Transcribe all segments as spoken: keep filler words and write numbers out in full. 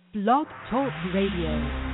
Blog Talk Radio.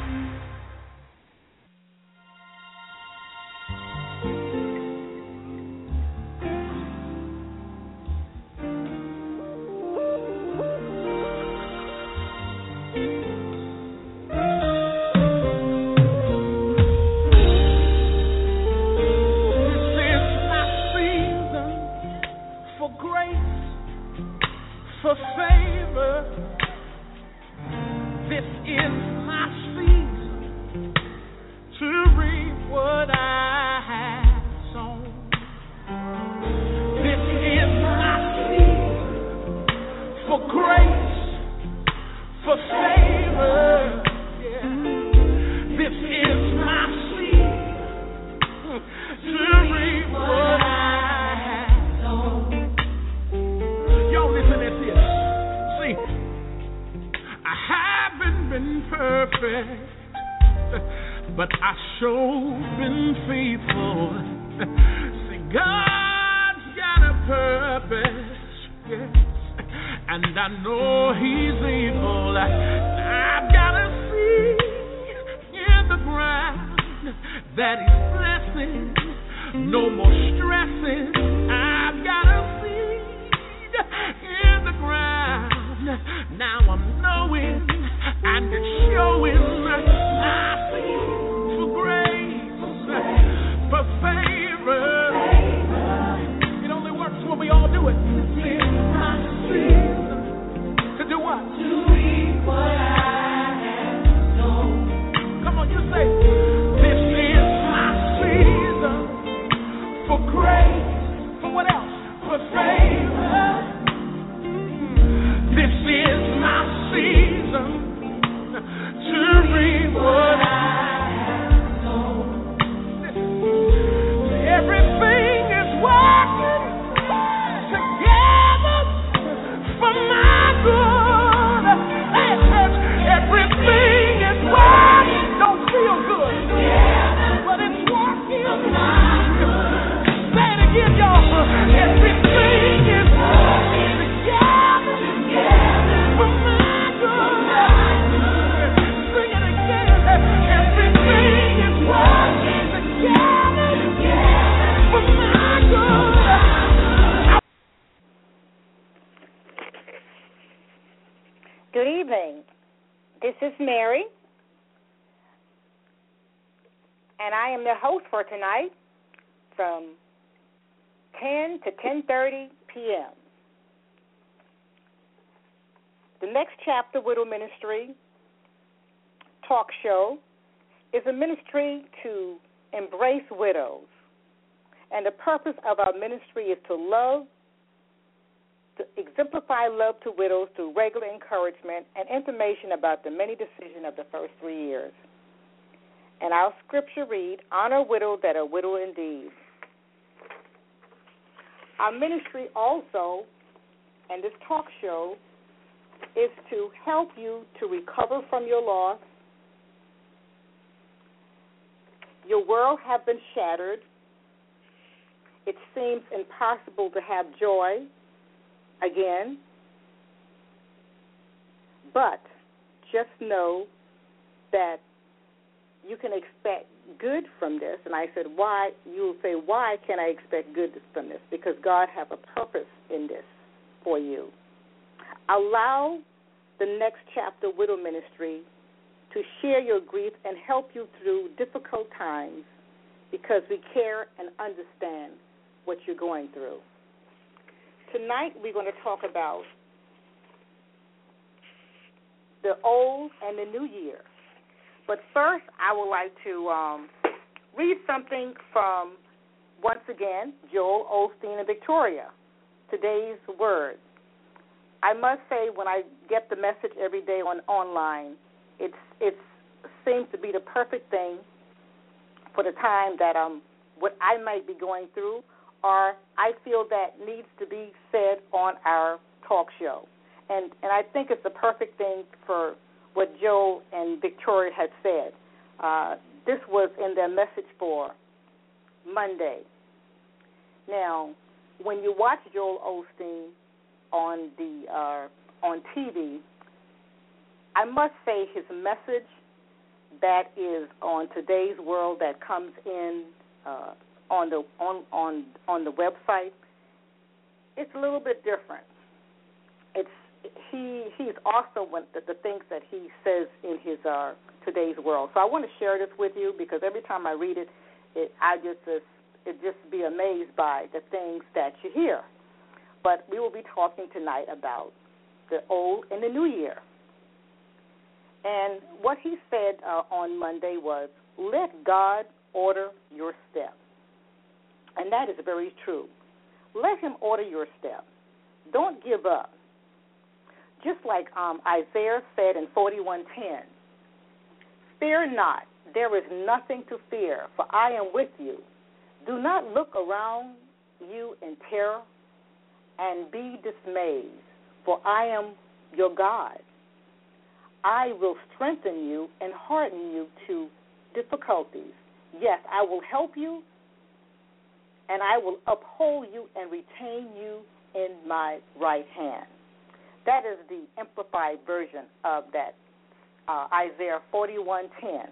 Tonight from ten to ten thirty p.m. The next chapter, Widow Ministry talk show, is a ministry to embrace widows. And the purpose of our ministry is to love, to exemplify love to widows through regular encouragement and information about the many decisions of the first three years. And our scripture read, honor a widow that are widow indeed. Our ministry also, and this talk show, is to help you to recover from your loss. Your world has been shattered. It seems impossible to have joy again. But just know that you can expect good from this. And I said, why? You'll say, why can I expect good from this? Because God has a purpose in this for you. Allow the next chapter, Widow Ministry, to share your grief and help you through difficult times because we care and understand what you're going through. Tonight we're going to talk about the old and the new year. But first, I would like to um, read something from, once again, Joel Osteen and Victoria, today's word. I must say, when I get the message every day on online, it's it seems to be the perfect thing for the time that um what I might be going through, or I feel that needs to be said on our talk show. And and I think it's the perfect thing for what Joe and Victoria had said. Uh, this was in their message for Monday. Now, when you watch Joel Osteen on the uh, on T V, I must say his message that is on Today's World that comes in uh, on the on, on on the website, it's a little bit different. It's he he's also one the, the things that he says in his uh, Today's World. So I want to share this with you because every time I read it, it I just it just be amazed by the things that you hear. But we will be talking tonight about the old and the new year. And what he said uh, on Monday was, let God order your steps. And that is very true. Let him order your steps. Don't give up. Just like um, Isaiah said in forty-one ten, fear not, there is nothing to fear, for I am with you. Do not look around you in terror and be dismayed, for I am your God. I will strengthen you and harden you to difficulties. Yes, I will help you, and I will uphold you and retain you in my right hand. That is the amplified version of that uh, Isaiah forty-one ten.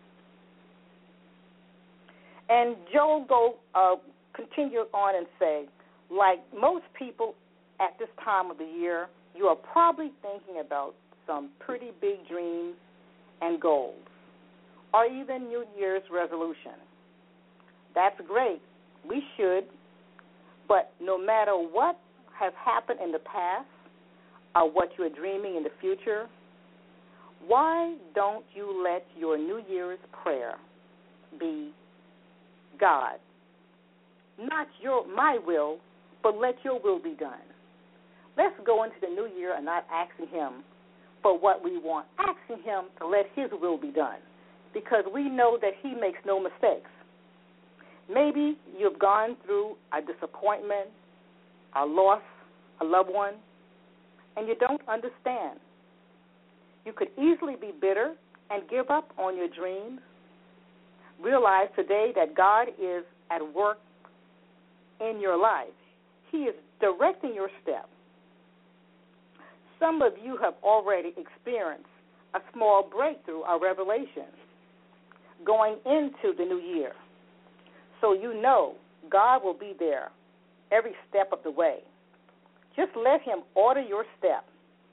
And Joel go uh, continue on and say, like most people at this time of the year, you are probably thinking about some pretty big dreams and goals, or even New Year's resolution. That's great. We should. But no matter what has happened in the past or what you are dreaming in the future, why don't you let your New Year's prayer be, God, not your my will, but let your will be done. Let's go into the new year and not asking him for what we want, asking him to let his will be done, because we know that he makes no mistakes. Maybe you've gone through a disappointment, a loss, a loved one, and you don't understand. You could easily be bitter and give up on your dreams. Realize today that God is at work in your life. He is directing your steps. Some of you have already experienced a small breakthrough or revelation going into the new year. So you know God will be there every step of the way. Just let him order your steps.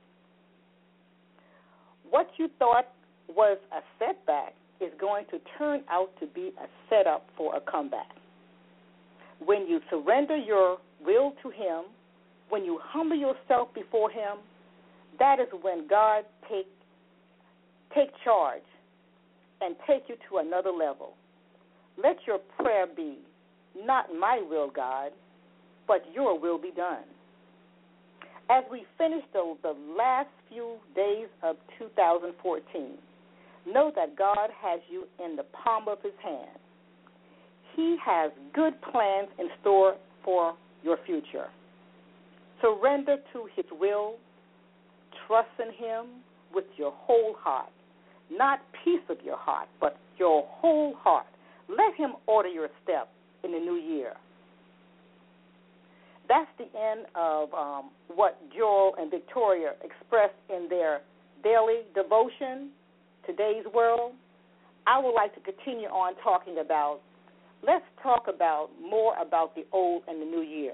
What you thought was a setback is going to turn out to be a setup for a comeback. When you surrender your will to him, when you humble yourself before him, that is when God take take charge and take you to another level. Let your prayer be, not my will, God, but your will be done. As we finish the, the last few days of two thousand fourteen, know that God has you in the palm of his hand. He has good plans in store for your future. Surrender to his will. Trust in him with your whole heart, not piece of your heart, but your whole heart. Let him order your steps in the new year. That's the end of um, what Joel and Victoria expressed in their daily devotion, Today's World. I would like to continue on talking about, let's talk about more about the old and the new year.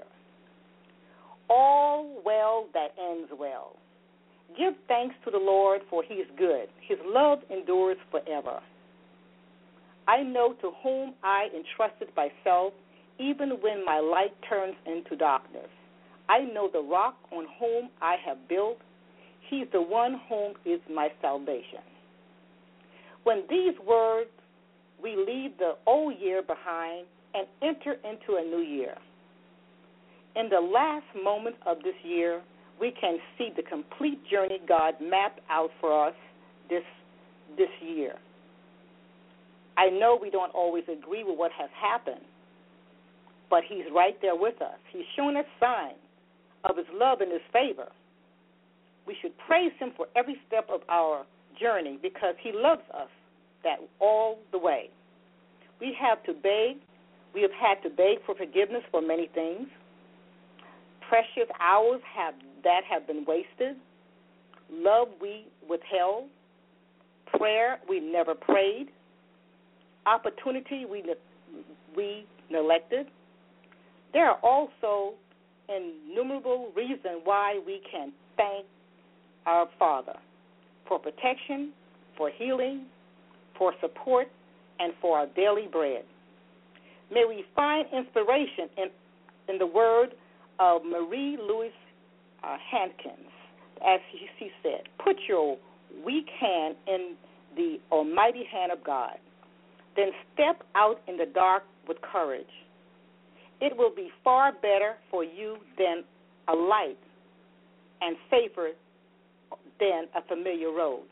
All well that ends well. Give thanks to the Lord, for he is good. His love endures forever. I know to whom I entrusted myself, even when my light turns into darkness. I know the rock on whom I have built. He is the one whom is my salvation. When these words, we leave the old year behind and enter into a new year. In the last moment of this year, we can see the complete journey God mapped out for us this this year. I know we don't always agree with what has happened, but he's right there with us. He's shown us signs of his love and his favor. We should praise him for every step of our journey because he loves us that all the way. We have to beg. We have had to beg for forgiveness for many things. Precious hours have that have been wasted. love we withheld, prayer we never prayed, opportunity we ne- we neglected. There are also innumerable reasons why we can thank our Father for protection, for healing, for support, and for our daily bread. May we find inspiration in, in the word of Marie Louise uh, Hankins, as she said, put your weak hand in the almighty hand of God. Then step out in the dark with courage. It will be far better for you than a light and safer than a familiar road.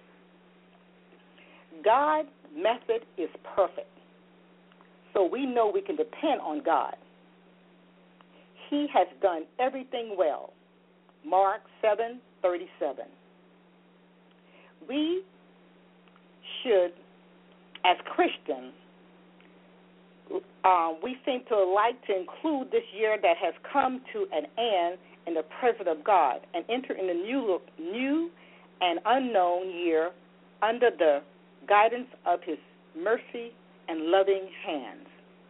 God's method is perfect, so we know we can depend on God. He has done everything well. Mark seven thirty-seven. We should, as Christians, um, we seem to like to include this year that has come to an end in the presence of God and enter in the new, new and unknown year under the guidance of His mercy and loving hands.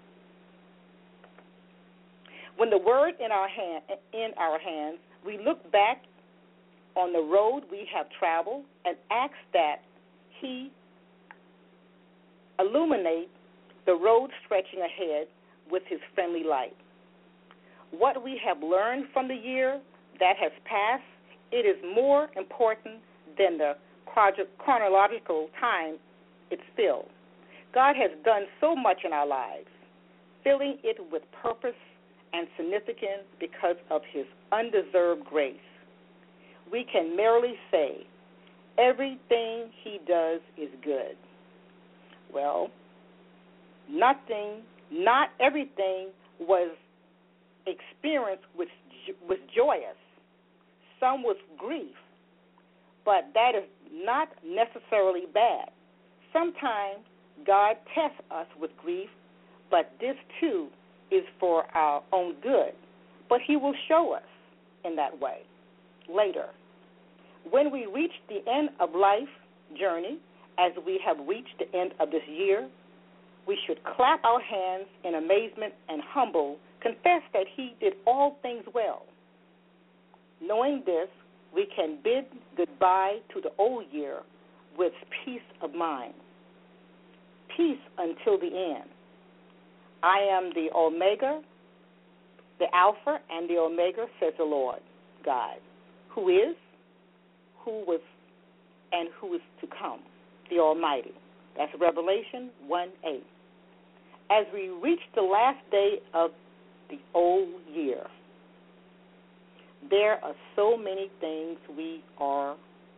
When the word in our hand, in our hands, we look back on the road we have traveled and ask that He illuminate the road stretching ahead with His friendly light. What we have learned from the year that has passed, it is more important than the chronological time it's filled. God has done so much in our lives, filling it with purpose and significance because of His undeserved grace. We can merely say, everything He does is good. Well, nothing, not everything was experienced with was joyous. Some was grief, but that is not necessarily bad. Sometimes God tests us with grief, but this too is for our own good. But He will show us in that way later. When we reach the end of life journey, as we have reached the end of this year, we should clap our hands in amazement and humble, confess that He did all things well. Knowing this, we can bid goodbye to the old year with peace of mind. Peace until the end. I am the Omega, the Alpha and the Omega, says the Lord God, who is, who was, and who is to come, the Almighty. That's Revelation one eight. As we reach the last day of the old year, there are so many things we are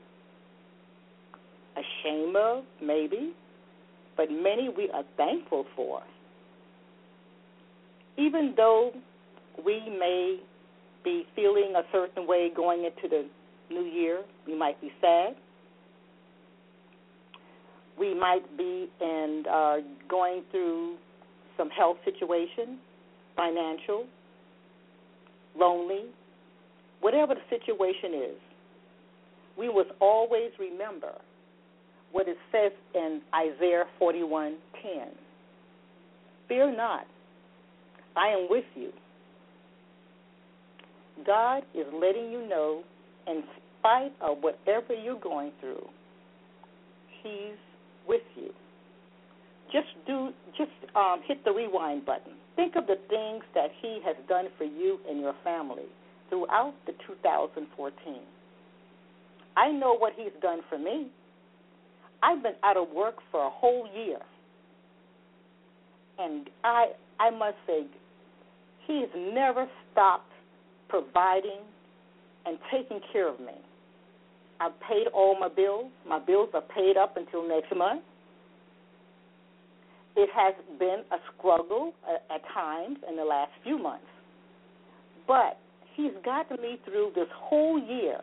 ashamed of, maybe, but many we are thankful for. Even though we may be feeling a certain way going into the new year, we might be sad. We might be in, uh, going through some health situation, financial, lonely, whatever the situation is. We must always remember what it says in Isaiah forty-one ten. Fear not, I am with you. God is letting you know, in spite of whatever you're going through, He's with you. Just do, just um, hit the rewind button. Think of the things that He has done for you and your family throughout the two thousand fourteen. I know what He's done for me. I've been out of work for a whole year, and I, I must say, He's never stopped providing and taking care of me. I've paid all my bills. My bills are paid up until next month. It has been a struggle at times in the last few months, but He's gotten me through this whole year.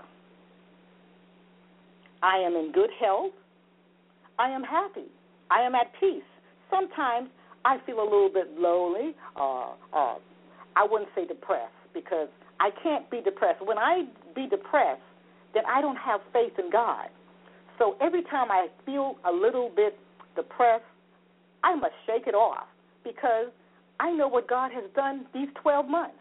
I am in good health. I am happy. I am at peace. Sometimes I feel a little bit lonely, or, or I wouldn't say depressed, because I can't be depressed. When I be depressed, then I don't have faith in God. So every time I feel a little bit depressed, I must shake it off because I know what God has done these twelve months.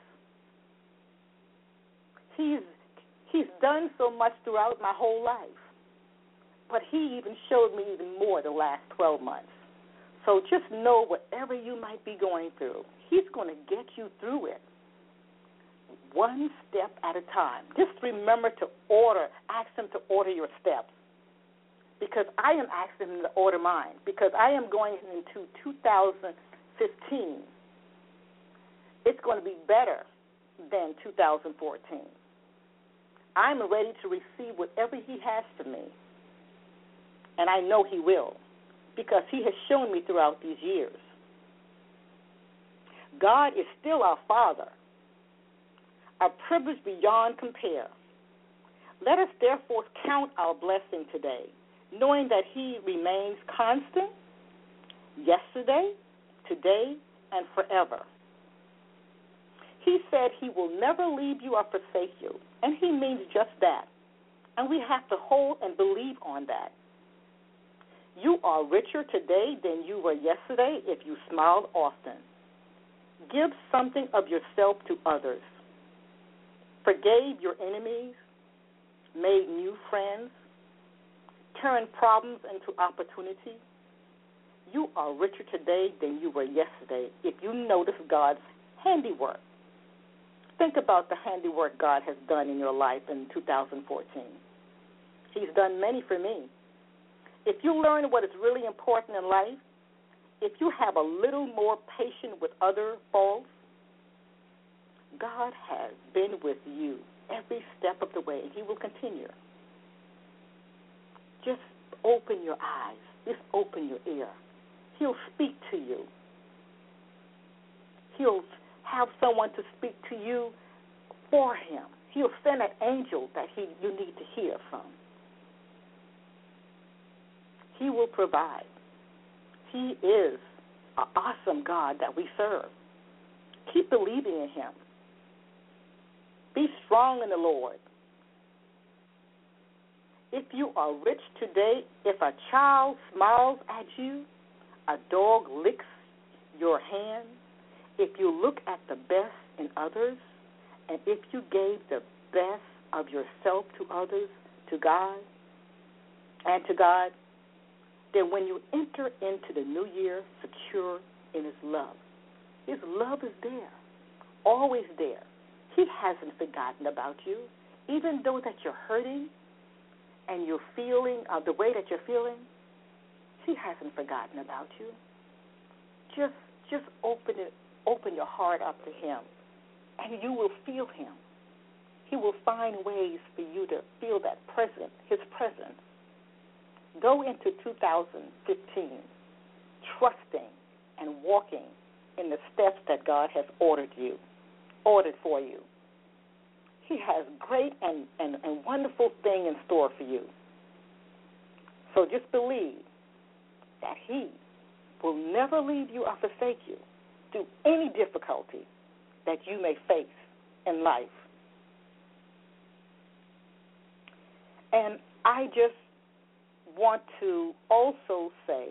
He's, he's done so much throughout my whole life. But he even showed me even more the last twelve months. So just know whatever you might be going through, he's going to get you through it one step at a time. Just remember to order, ask him to order your steps. Because I am asking him to order mine. Because I am going into two thousand fifteen. It's going to be better than two thousand fourteen. I'm ready to receive whatever he has for me. And I know he will, because he has shown me throughout these years. God is still our Father, a privilege beyond compare. Let us therefore count our blessing today, knowing that he remains constant yesterday, today, and forever. He said he will never leave you or forsake you, and he means just that. And we have to hold and believe on that. You are richer today than you were yesterday if you smiled often. Give something of yourself to others. Forgave your enemies, made new friends, turned problems into opportunity. You are richer today than you were yesterday if you notice God's handiwork. Think about the handiwork God has done in your life in two thousand fourteen. He's done many for me. If you learn what is really important in life, if you have a little more patience with other folks, God has been with you every step of the way, and he will continue. Just open your eyes. Just open your ear. He'll speak to you. He'll have someone to speak to you for him. He'll send an angel that he you need to hear from. He will provide. He is an awesome God that we serve. Keep believing in him. Be strong in the Lord. If you are rich today, if a child smiles at you, a dog licks your hand, if you look at the best in others, and if you gave the best of yourself to others, to God, and to God, then when you enter into the new year secure in his love, his love is there, always there. He hasn't forgotten about you, even though that you're hurting and you're feeling uh, the way that you're feeling. He hasn't forgotten about you. Just, just open it, open your heart up to him, and you will feel him. He will find ways for you to feel that presence, his presence. Go into two thousand fifteen trusting and walking in the steps that God has ordered you, ordered for you. He has great and, and, and wonderful thing in store for you. So just believe that he will never leave you or forsake you through any difficulty that you may face in life. And I just want to also say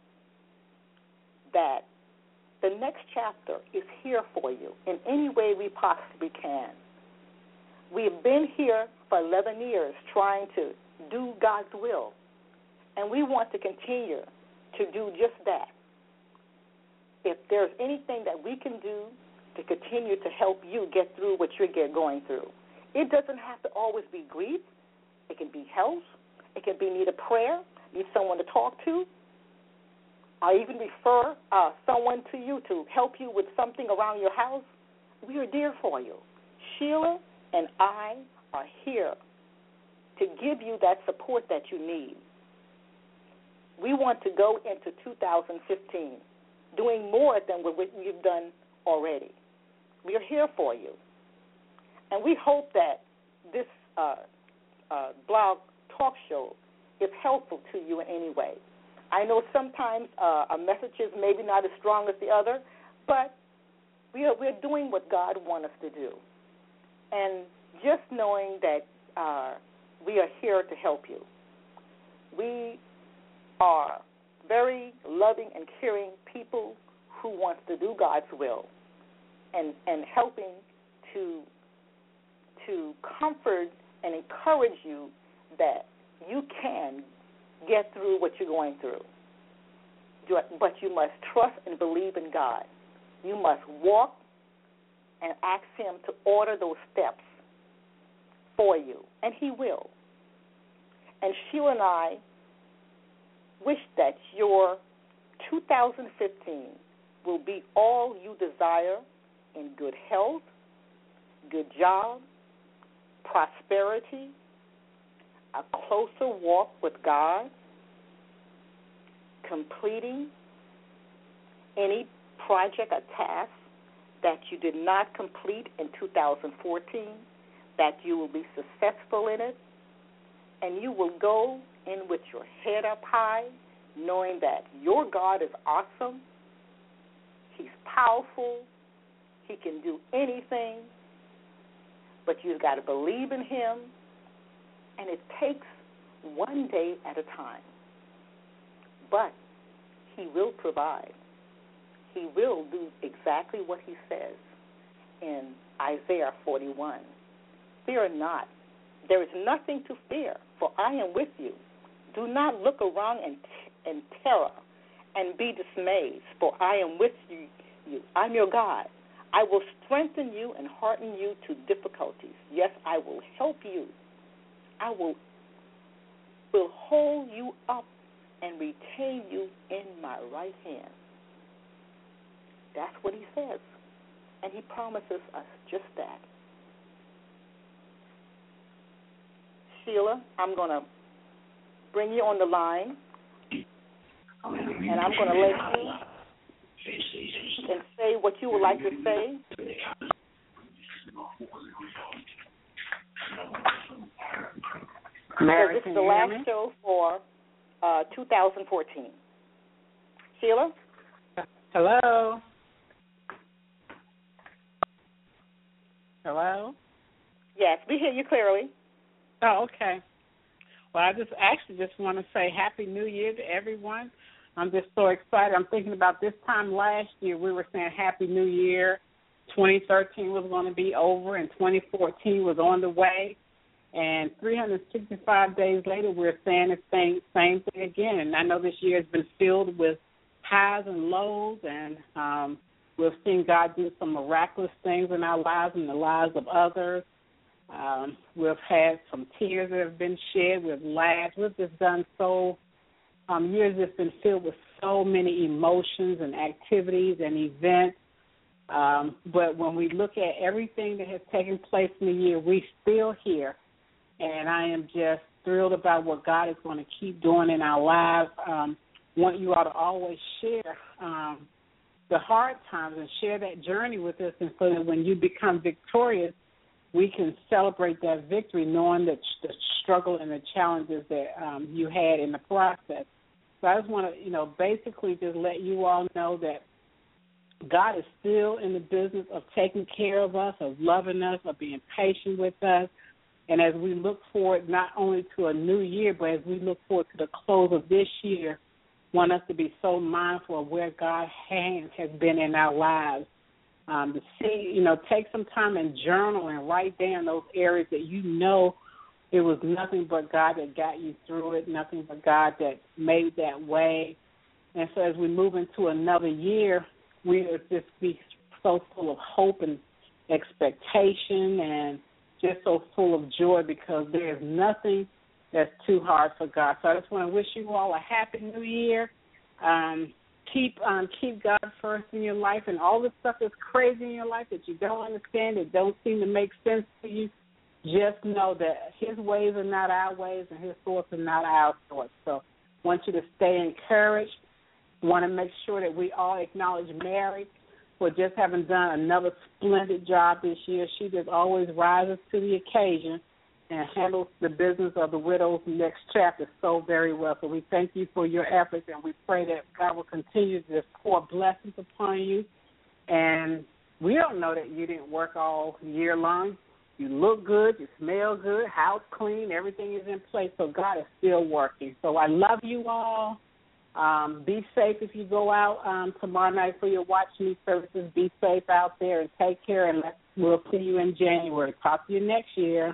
that the next chapter is here for you in any way we possibly can. We've been here for eleven years trying to do God's will, and we want to continue to do just that. If there's anything that we can do to continue to help you get through what you're going through, it doesn't have to always be grief. It can be health. It can be need a prayer, need someone to talk to, or even refer uh, someone to you to help you with something around your house. We are there for you. Sheila and I are here to give you that support that you need. We want to go into two thousand fifteen doing more than what we've done already. We are here for you. And we hope that this uh, uh, blog talk show is helpful to you in any way. I know sometimes uh, our messages may be not as strong as the other, but we are, we're doing what God wants us to do. And just knowing that uh, we are here to help you. We are very loving and caring people who want to do God's will and, and helping to, to comfort and encourage you that you can get through what you're going through. But you must trust and believe in God. You must walk and ask Him to order those steps for you, and He will. And Sheila and I wish that your two thousand fifteen will be all you desire in good health, good job, prosperity, a closer walk with God, completing any project or task that you did not complete in two thousand fourteen, that you will be successful in it, and you will go in with your head up high, knowing that your God is awesome, He's powerful, He can do anything, but you've got to believe in Him, and it takes one day at a time. But He will provide. He will do exactly what He says in Isaiah forty-one. Fear not. There is nothing to fear, for I am with you. Do not look around in, in terror and be dismayed, for I am with you. you. I'm your God. I will strengthen you and hearten you to difficulties. Yes, I will help you. I will, will hold you up and retain you in my right hand. That's what He says. And He promises us just that. Sheila, I'm going to bring you on the line, and I'm going to let you can say what you would like to say. Mary, so this is the last show for uh, two thousand fourteen. Sheila? Hello? Hello? Yes, we hear you clearly. Oh, okay. Well, I just actually just want to say Happy New Year to everyone. I'm just so excited. I'm thinking about this time last year, we were saying Happy New Year. twenty thirteen was going to be over, and twenty fourteen was on the way. And three hundred sixty-five days later, we're saying the same, same thing again. And I know this year has been filled with highs and lows, and um, we've seen God do some miraculous things in our lives and the lives of others. Um, we've had some tears that have been shed. We've laughed. We've just done so. Um, years have been filled with so many emotions and activities and events. Um, but when we look at everything that has taken place in the year, we're still here. And I am just thrilled about what God is going to keep doing in our lives. Um, want you all to always share um, the hard times and share that journey with us, and so that when you become victorious, we can celebrate that victory, knowing that the struggle and the challenges that um, you had in the process. So I just want to, you know, basically just let you all know that God is still in the business of taking care of us, of loving us, of being patient with us. And as we look forward not only to a new year, but as we look forward to the close of this year, want us to be so mindful of where God's hand has been in our lives. Um, to see, you know, take some time and journal and write down those areas that you know it was nothing but God that got you through it, nothing but God that made that way. And so as we move into another year, we will just be so full of hope and expectation and just so full of joy, because there is nothing that's too hard for God. So I just want to wish you all a happy new year. Um, keep um, keep God first in your life, and all the stuff that's crazy in your life that you don't understand, that don't seem to make sense to you, just know that His ways are not our ways and His thoughts are not our thoughts. So I want you to stay encouraged. I want to make sure that we all acknowledge Mary for just having done another splendid job this year. She just always rises to the occasion and handles the business of the widow's next chapter so very well. So we thank you for your efforts, and we pray that God will continue to pour blessings upon you. And we don't know that you didn't work all year long. You look good, you smell good, house clean, everything is in place. So God is still working. So I love you all. Um, be safe if you go out um, tomorrow night for your Watch Me services. Be safe out there and take care, and let's, we'll see you in January. Talk to you next year.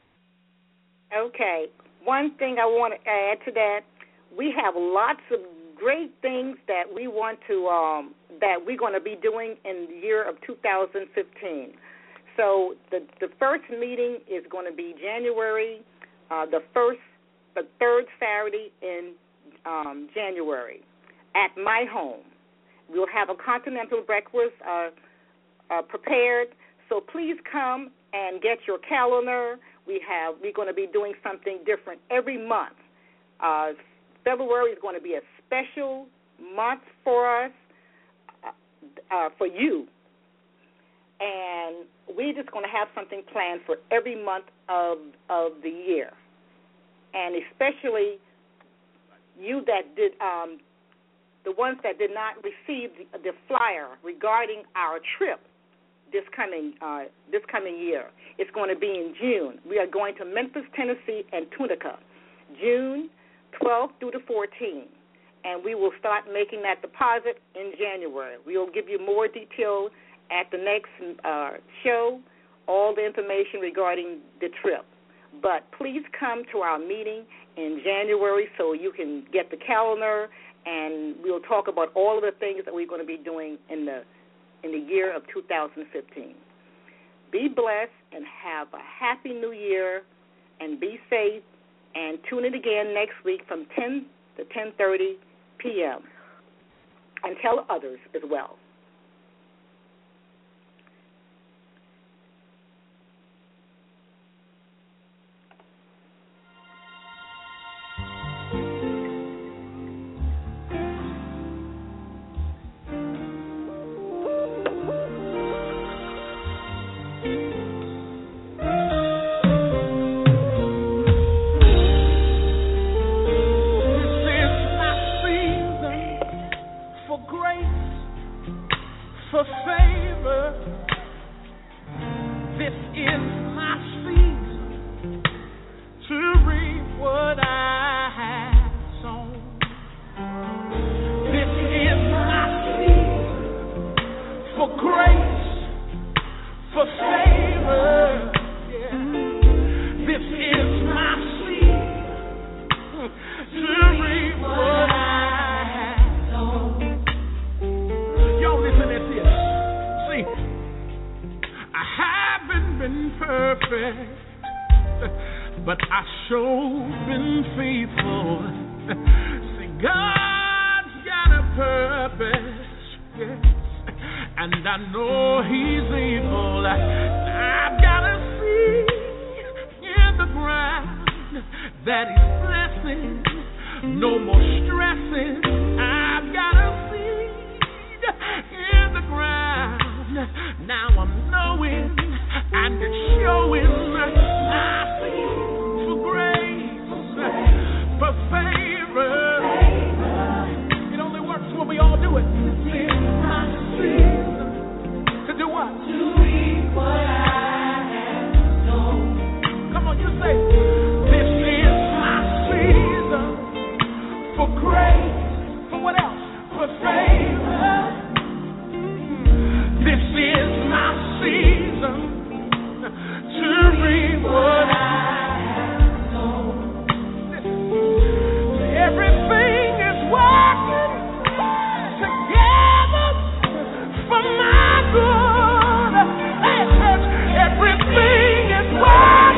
Okay. One thing I want to add to that, we have lots of great things that we want to, um, that we're going to be doing in the year of two thousand fifteen. So the, the first meeting is going to be January, uh, the first, the third Saturday in Um, January at my home. We'll have a continental breakfast uh, uh, prepared, so please come and get your calendar. We have we're going to be doing something different every month. Uh, February is going to be a special month for us, uh, uh, for you, and we're just going to have something planned for every month of of the year, and especially you that did, um, the ones that did not receive the, the flyer regarding our trip this coming uh, this coming year. It's going to be in June. We are going to Memphis, Tennessee, and Tunica, June twelfth through the fourteenth, and we will start making that deposit in January. We will give you more detail at the next uh, show, all the information regarding the trip. But please come to our meeting in January so you can get the calendar, and we'll talk about all of the things that we're going to be doing in the in the year of two thousand fifteen. Be blessed and have a happy new year, and be safe, and tune in again next week from ten to ten thirty p.m. and tell others as well.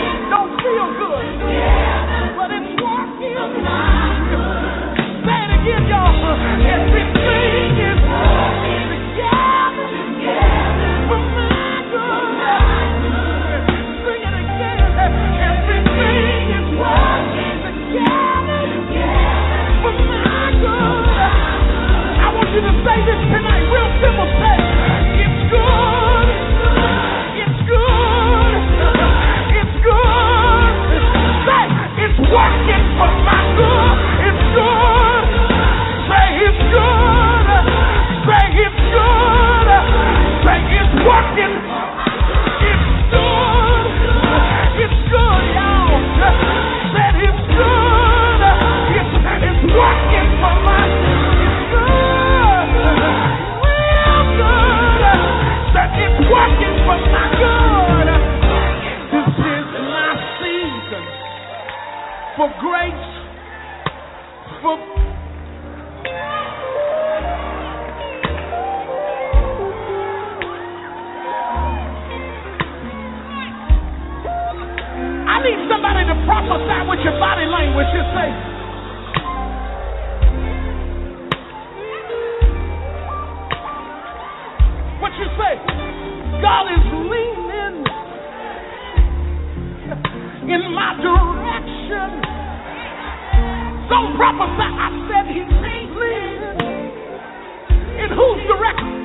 Say it again. for my good. Real good. That it's working for my good. This is my season for grace, for I need somebody to prophesy with your body language. Just say, what you say? God is leaning in my direction. Don't prophesy. I said he's leaning in whose direction?